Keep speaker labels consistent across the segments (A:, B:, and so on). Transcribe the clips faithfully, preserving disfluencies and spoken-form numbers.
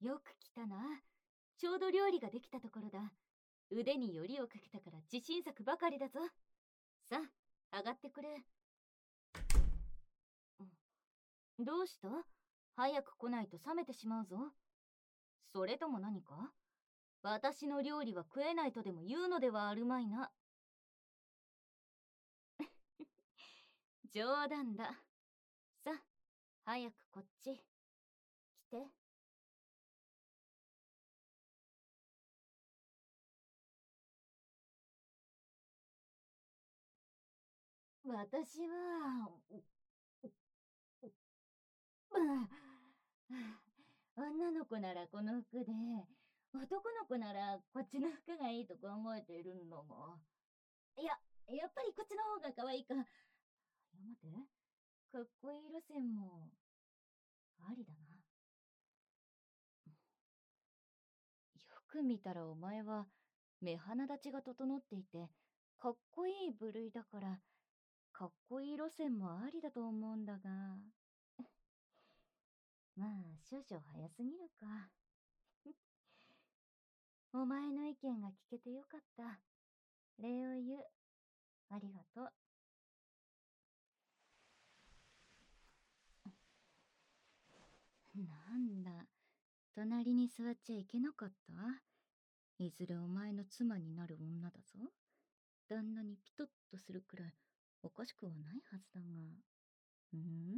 A: よく来たな。ちょうど料理ができたところだ。腕によりをかけたから自信作ばかりだぞ。さあ、上がってくれ。どうした？早く来ないと冷めてしまうぞ。それとも何か？私の料理は食えないとでも言うのではあるまいな。冗談だ。さあ、早くこっち。来て。私は、うん、女の子ならこの服で、男の子ならこっちの服がいいと考えているのも。いや、やっぱりこっちの方が可愛いか。いや、待って。かっこいい路線も、ありだな。よく見たらお前は、目鼻立ちが整っていて、かっこいい部類だから、かっこいい路線もありだと思うんだが。まあ、少々早すぎるか。お前の意見が聞けてよかった。礼を言う。ありがとう。なんだ、隣に座っちゃいけなかった？いずれお前の妻になる女だぞ。旦那にピトッとするくらいおかしくはないはずだが。ん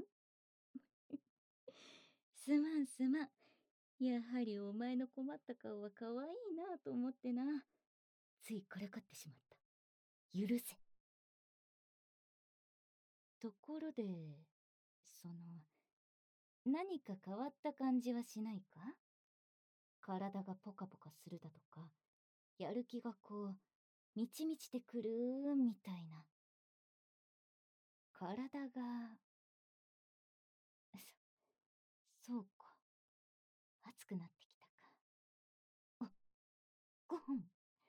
A: すまんすまん。やはりお前の困った顔は可愛いなと思ってな。ついからかってしまった。許せ。ところで、その、何か変わった感じはしないか？体がポカポカするだとか、やる気がこう、満ち満ちてくるみたいな。体が、そ、そうか。熱くなってきたか。あ、ごほん。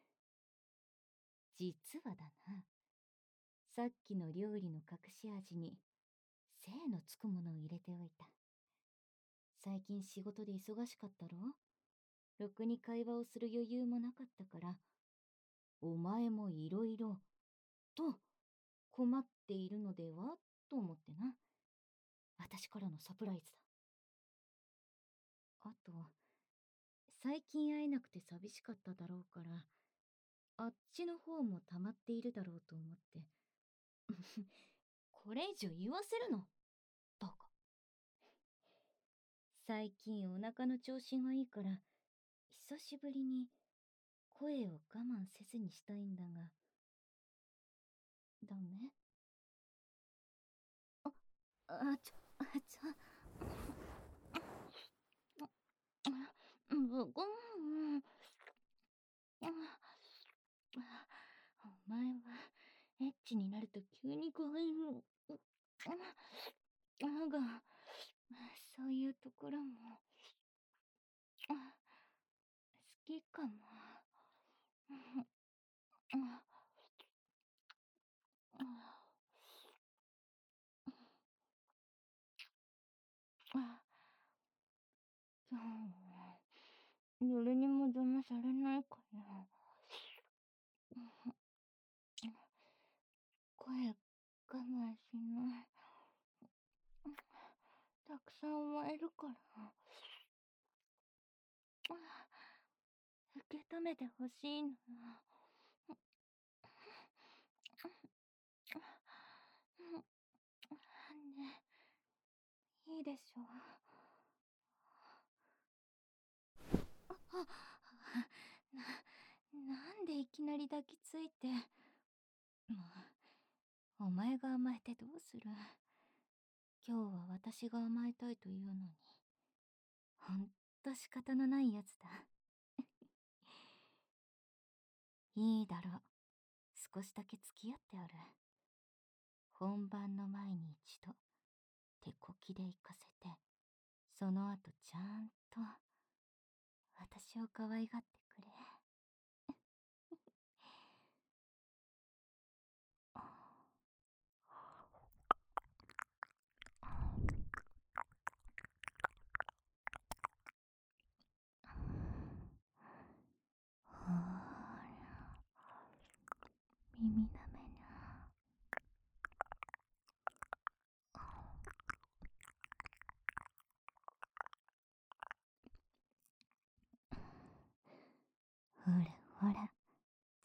A: 実はだな。さっきの料理の隠し味に、精のつくものを入れておいた。最近仕事で忙しかったろ？ろくに会話をする余裕もなかったから、お前もいろいろ、と、困っているのではと思ってな。私からのサプライズだ。あと、最近会えなくて寂しかっただろうから、あっちの方も溜まっているだろうと思って。これ以上言わせるの？バカ。最近お腹の調子がいいから、久しぶりに声を我慢せずにしたいんだが。ダメ？あ、あ、ちょ、あ、ちょ、ぶごん。お前は、エッチになると急に可愛いの。が、そういうところも、好きかも。今日は、誰にも邪魔されないから、声我慢しない。たくさん燃えるから。受け止めてほしいの。ね、いいでしょう。あ、な、なんでいきなり抱きついて。もう、お前が甘えてどうする。今日は私が甘えたいというのに。ほんと仕方のないやつだ。いいだろう。少しだけ付き合ってある。本番の前に一度、手こきで行かせて、その後ちゃんと、私を可愛がってくれ。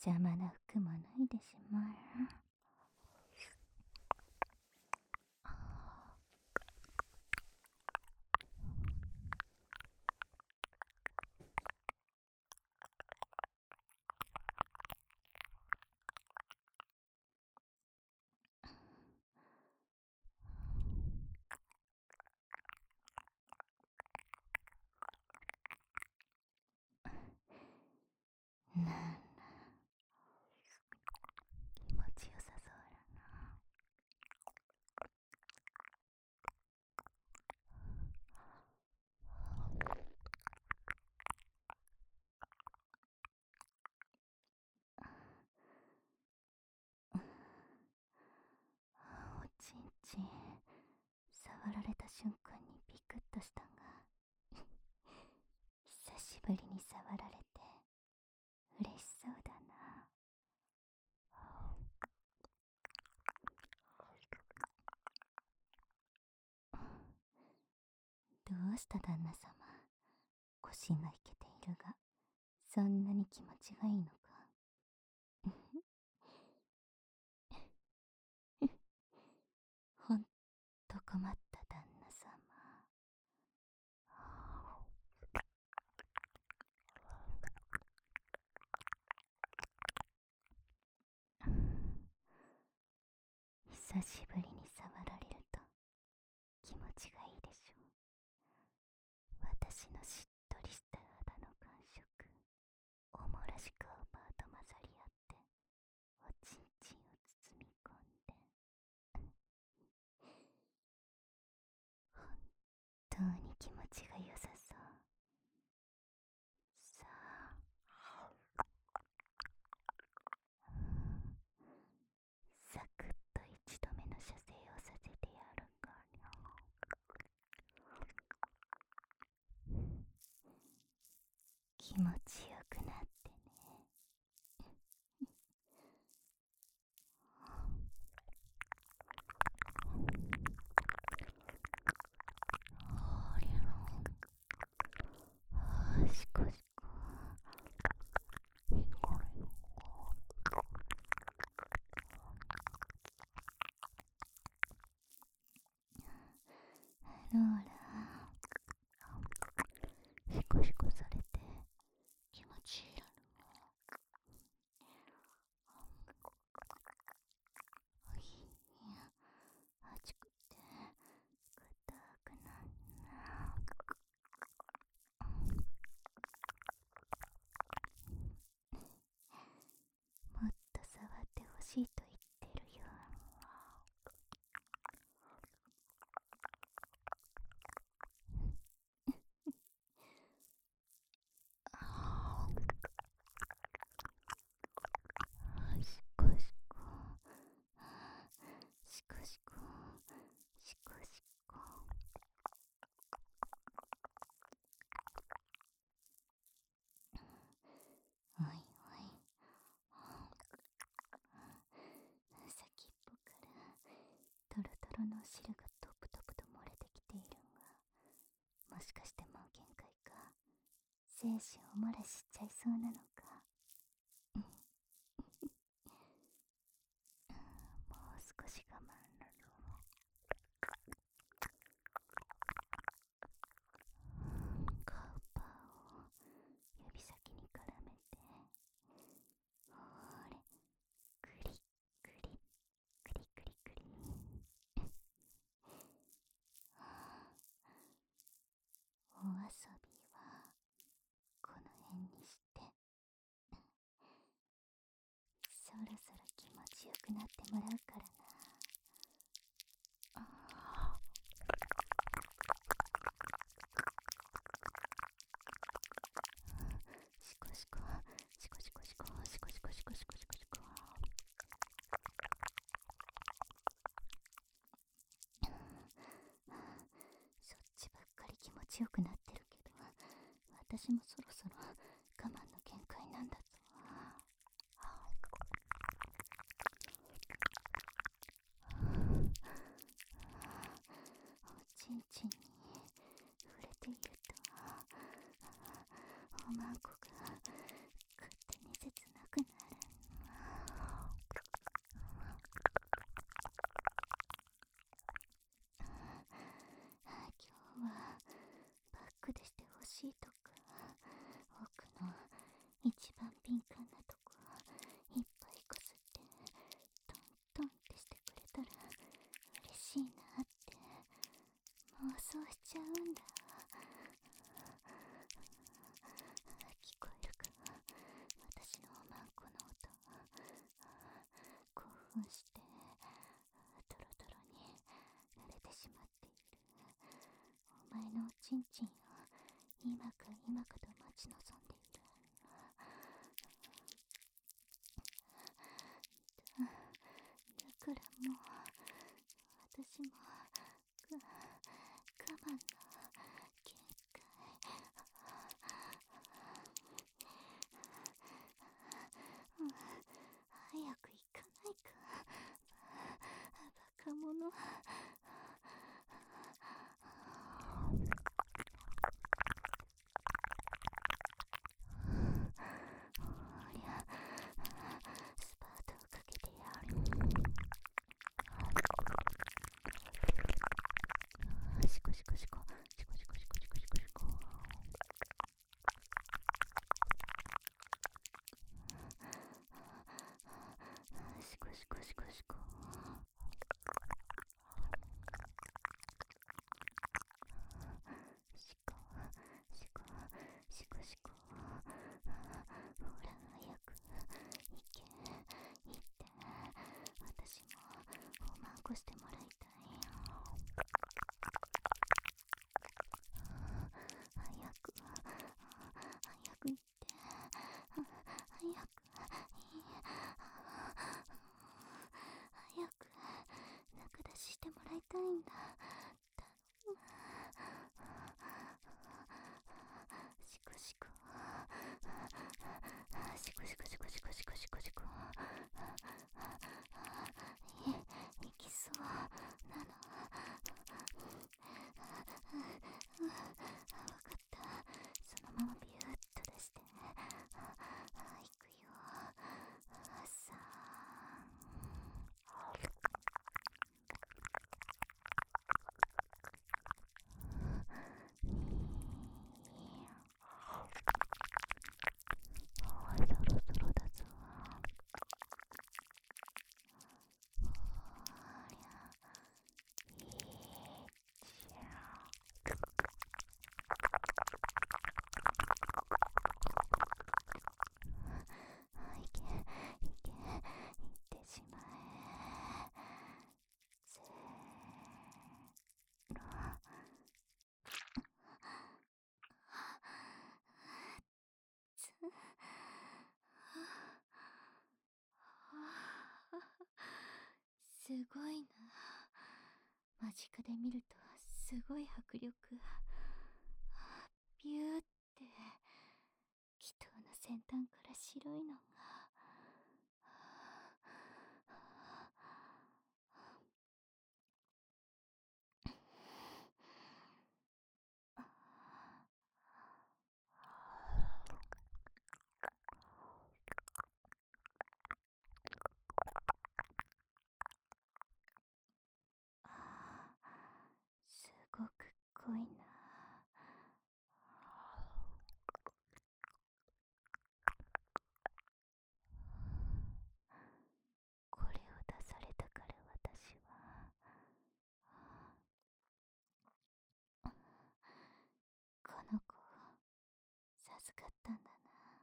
A: 邪魔な服も脱いでしまう。なんだ、気持ちよさそうだな。おちんちん触られた瞬間にビクッとしたんが久しぶりに触られて嬉しそうだな。どうした旦那様、腰が引けているがそんなに気持ちがいいのか。ほんと困った旦那様。久しぶりに触られると気持ちがいいでしょう。私のしっとりした肌の感触、おもらしくアパーと混ざり合っておちんちんを包み込んで、本当に気持ちが良さそう。さあ、サクッと一度目の射精をさせてやるかにゃ。気持ちよくなってね。ありゃ、あしこしこ、これよ。ローラ、シコシコされて気持ちいいやろ。おいや、熱くて硬くなんな。もっと触ってほしいと言ってるよ。しこしこ、しこしこ、しこしこ。おいおい、先っぽからトロトロのお汁がトプトプと漏れてきているんが、もしかしてもう限界か。精子を漏らしちゃいそうなのか。もう少し我慢だろう。カウパーを指先に絡めて、ほーれ、クリクリクリクリクリ。お遊びはこの辺にして、そろそろ気持ちよくなってもらうからな。シコシコ、シコシコシコ、シコシコシコシコシコシコ。そっちばっかり気持ちよくなってるけど、私もそろそろ我慢の限界なんだぞ。おちんちんに触れているとおまんこが勝手に切なくなるんしいなって妄想しちゃうんだ。聞こえるか、私のおまんこの音。興奮してトロトロに濡れてしまっている。お前のおちんちんを今か今かと待ち望んでいる。だ、だからもう私もが我慢の限界。うん、早く行かないか、バカ者。おりゃ、スパートをかけてやる。シコシコシコシコシコシコシコシコシコ。シコシコシコシコ。シコシコシコシコ。ほら早く行け行って、私もおまんこしてもらいたいよ。早く早く行って、早く早く中出ししてもらいたいんだ。頼む。シコシコシコシコシコシコシコシコシコ。い行きそうなの。わかった、そのままビューッと出して。行くよ。さあ、そろそろだぞ。おりゃ、いっちゃ。いけいけ、いってしまえ。せーの。すごいな。間近で見るとすごい迫力。ビューって祈祷の先端から白いのが。すごく濃いな。これを出されたから私はこの子を授かったんだ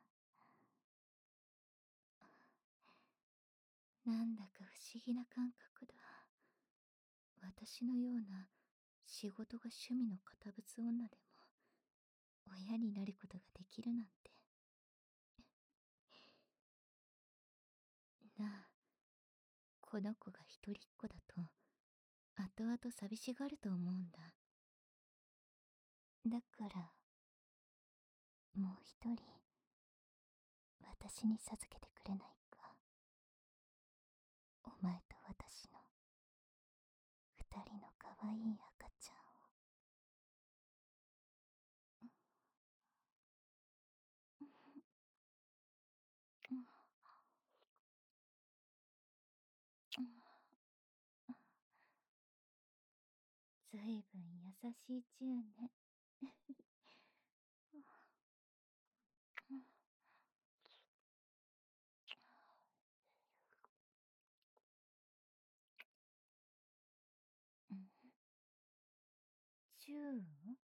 A: な。なんだか不思議な感覚だ。私のような仕事が趣味の堅物女でも親になることができるなんて。なあ、この子が一人っ子だと後々寂しがると思うんだ。だからもう一人私に授けてくれないか。お前と私の二人の可愛い赤ちゃんを。ずいぶん優しいチューンね。 チュー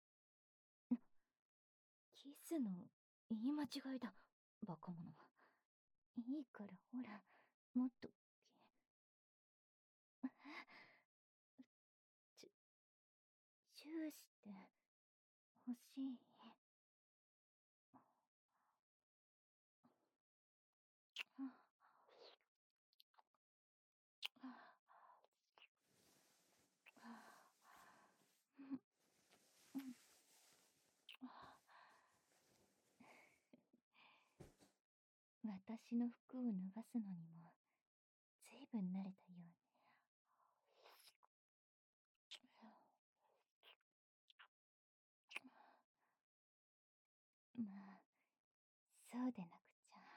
A: キスの言い間違いだ、バカ者。いいからほら、もっと。チュ、チューしてほしい。私の服を脱がすのにもずいぶん慣れたようね。まあ、そうでなくちゃ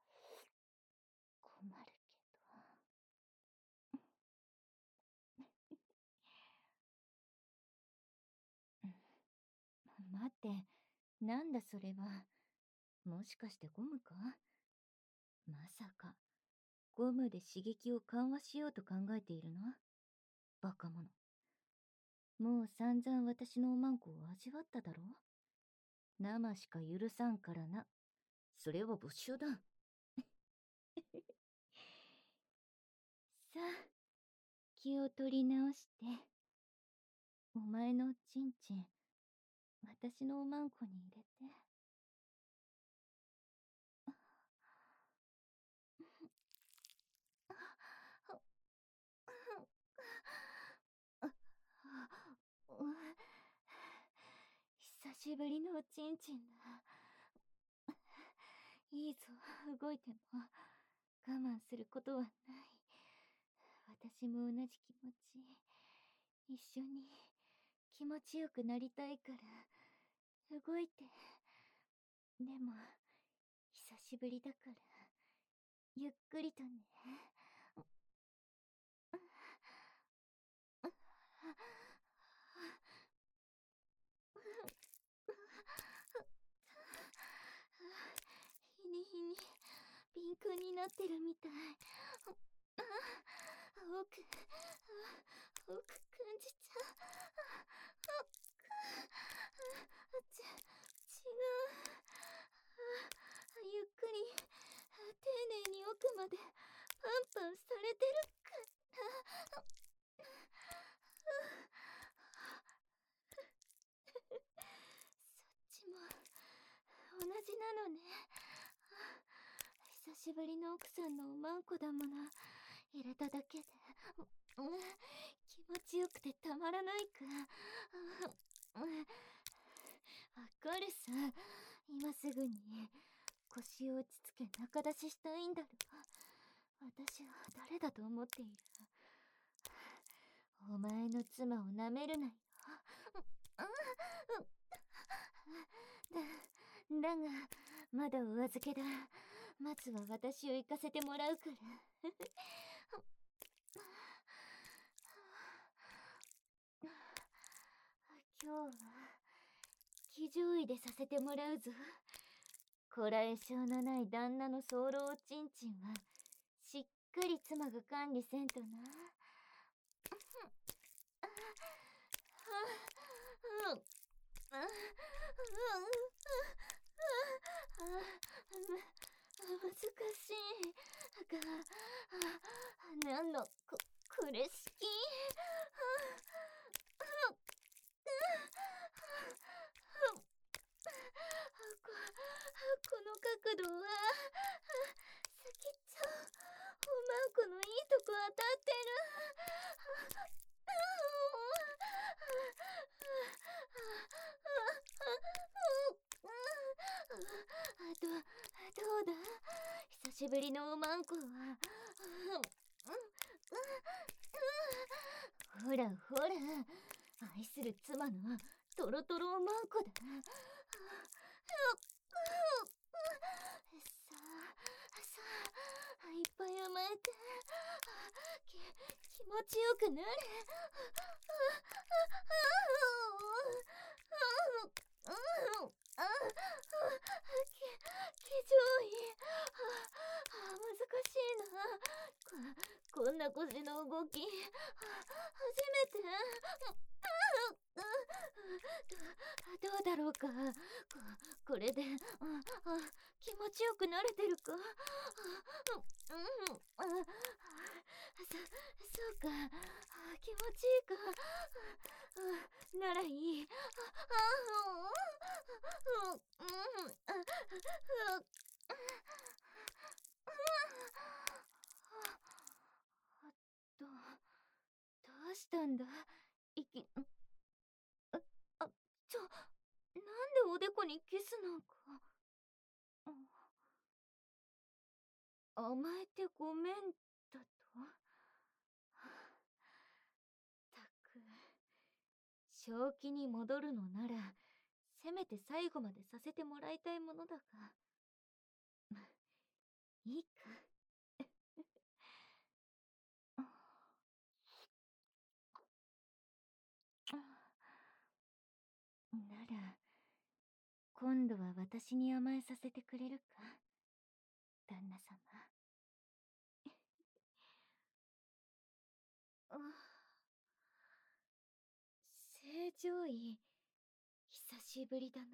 A: 困るけど。待って、なんだそれは。もしかしてゴムか？まさか、ゴムで刺激を緩和しようと考えているの？バカ者。もう散々私のおまんこを味わっただろ？生しか許さんからな。それは没収だ。さあ、気を取り直して。お前のちんちん、私のおまんこに入れて。久しぶりのおちんちんだ。いいぞ、動いても我慢することはない。私も同じ気持ち。一緒に気持ちよくなりたいから動いて。でも久しぶりだからゆっくりとね。日に日にピンクになってるみたい。青く青く感じちゃう。ち、違う。ゆっくり丁寧に奥までパンパンされてるかな。そっちも同じなのね。久しぶりの奥さんのおまんこだもの。入れただけで気持ちよくてたまらないか。わかるさ。今すぐに腰を落ち着け中出ししたいんだろ。私は誰だと思っている。お前の妻を舐めるなよ。だ、だがまだお預けだ。まずは私を行かせてもらうから。今日は騎乗位でさせてもらうぞ。こらえ性のない旦那の早漏おちんちんはしっかり妻が管理せんとな。難しいが、なんのここれ式。この角度は先っちょおまんこのいいとこ当たってる。ど、どうだ？久しぶりのおまんこは。ほらほら、愛する妻のトロトロおまんこだ。さあさあ、いっぱい甘えて。き気持ちよくなれ。騎乗位。難しいな。こ、こんな腰の動き初めて。 どうだろうか。こ、これで、あ、あ、気持ちよくなれてるか。あ、うん、うん、あ、あ、そ、そうか。あ、気持ちいいか。あ、あ、ならいい。あ、あ、うん、うん、うん、あ、あ、ど、どうしたんだいき、ん、あ、あ、ちょ、なんでおでこにキスなんか。うん、甘えてごめんだと。たく、正気に戻るのなら、せめて最後までさせてもらいたいものだが。ま、いいか。なら、今度は私に甘えさせてくれるか、旦那様。あ、正常位、久しぶりだな。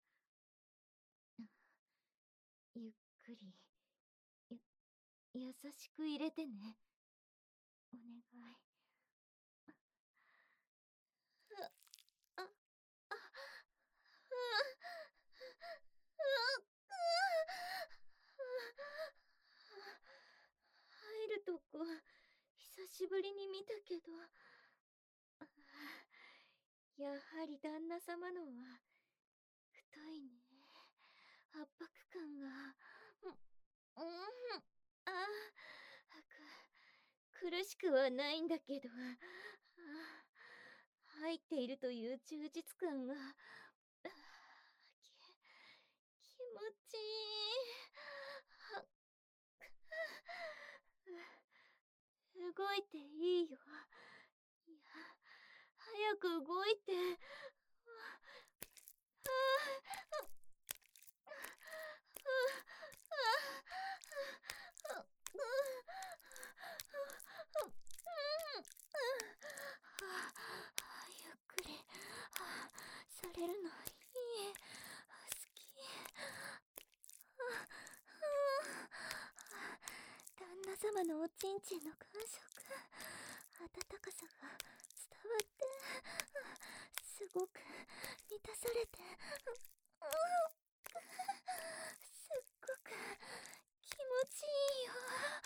A: ゆっくり、や、優しく入れてね。お願い。あ、あ、あ、入るとこ、久しぶりに見たけど、やはり旦那様のは、太いね。圧迫感が、うん、うん、あ、く、苦しくはないんだけど、あ、入っているという充実感が、あ、き、気持ちいい。は、動いていいよ。いや、早く動いて。ああ、ゆっくりされるのいい。好き。旦那様のおちんちんの感触、温かさが伝わって、すごく満たされて、すっごく気持ちいいよ。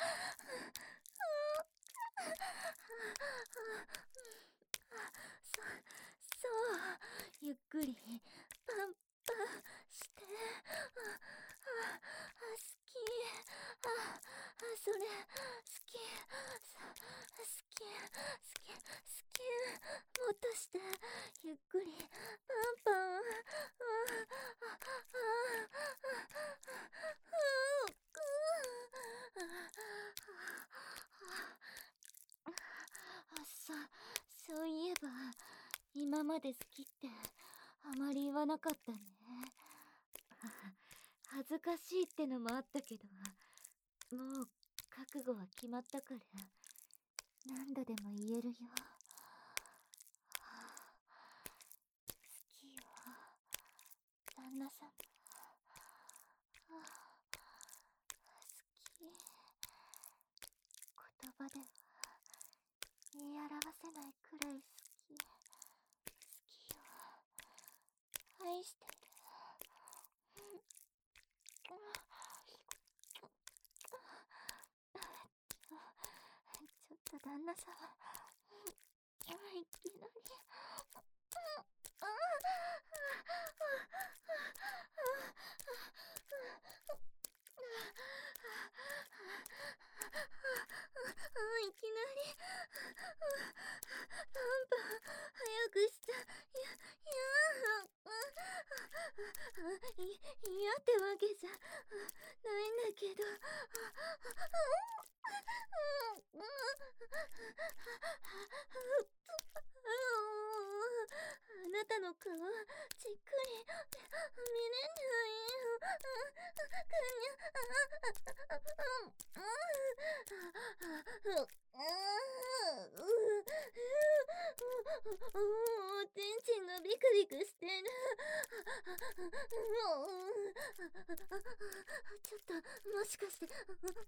A: そ、そう、ゆっくりパンパンして。あ、あ、好き。あ、それ好き。そ、好き、好き、好き。もっとして、ゆっくりパンパン。あ、あ、あ、そ、そういえば、今まで好きってあまり言わなかったね。恥ずかしいってのもあったけど、もう覚悟は決まったから、何度でも言えるよ。好きよ、旦那様。好き。言葉では言い表せないくらい好き。好きよ。愛してる。ちょっと旦那様、いきなり。いきなり。パンパン早くした。いや、いや、い、嫌ってわけじゃないんだけど。あなたの顔、じっくり見れないよ。 おちんちんがビクビクしてる。ちょっと、もしかして、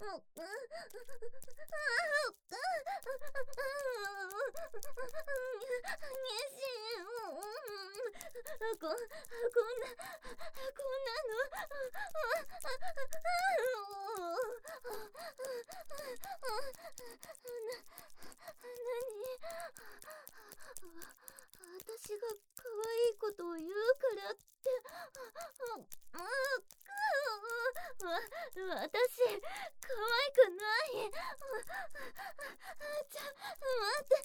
A: こ、こんな、こんなの、私が可愛いことを言うからって、わ、私、可愛くない。ちょ、待って。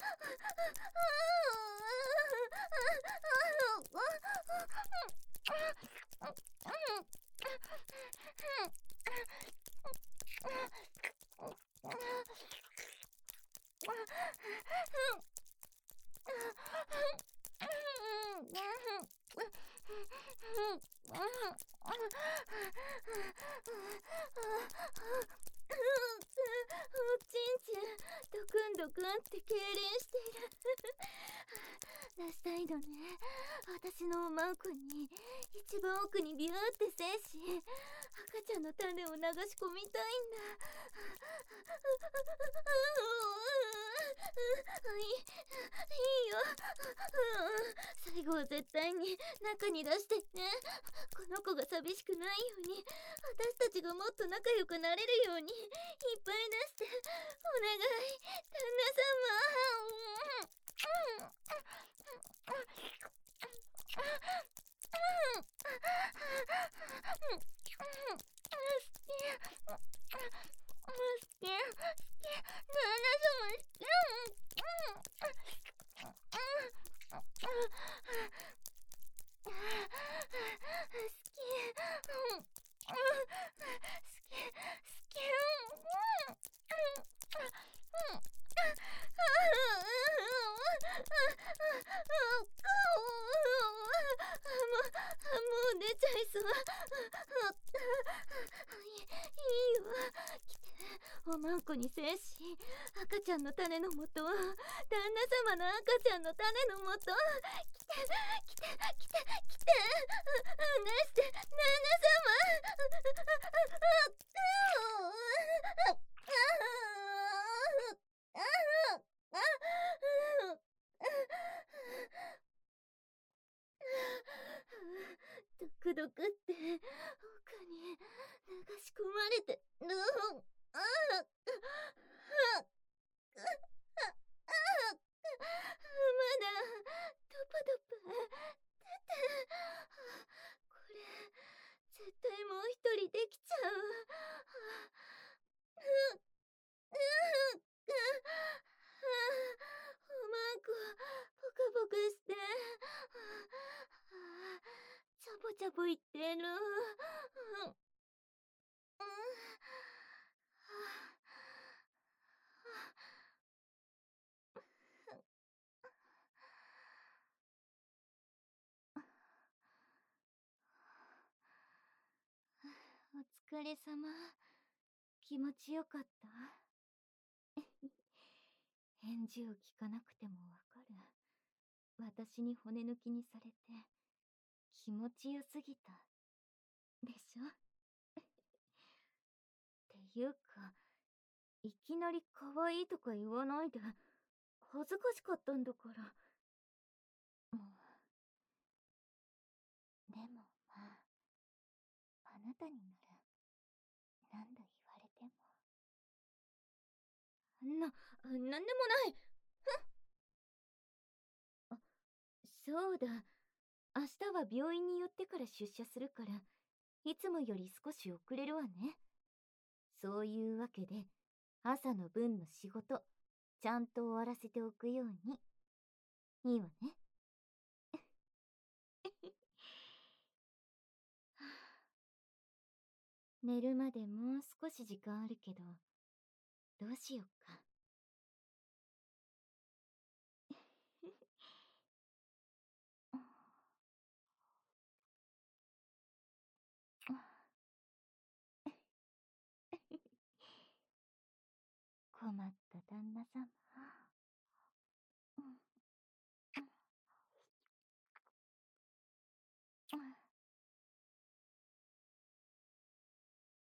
A: おちんちん、ドクンドクンって痙攣してる。出したいのね。私のおまんこに一番奥にビューって精子、赤ちゃんの種を流し込みたいんだ。いい、いいよ。最後は絶対に中に出してね。この子が寂しくないように、私たちがもっと仲良くなれるように、いっぱい出して、お願い、旦那様。もう出ちゃいそう。いいよ。来て、おまんこに精子、赤ちゃんの種のもと、旦那様の赤ちゃんの種のもと。来て、来て、来て、来て。出して、旦那様。ドクドクって奥に流し込まれてる。ああ、まだトパトパ出て、これ絶対もう一人できちゃう。おまんこポカポカして、チャボチャボ言ってる。お疲れ様。気持ちよかった？返事を聞かなくてもわかる。私に骨抜きにされて気持ちよすぎたでしょ？っていうか、いきなり可愛いとか言わないで。恥ずかしかったんだから。もうでもまあ、あなたになら何度言われても。な、なんでもない。あ、そうだ。明日は病院に寄ってから出社するから、いつもより少し遅れるわね。そういうわけで、朝の分の仕事、ちゃんと終わらせておくように。いいわね。寝るまでもう少し時間あるけど、どうしよっか。困った旦那様。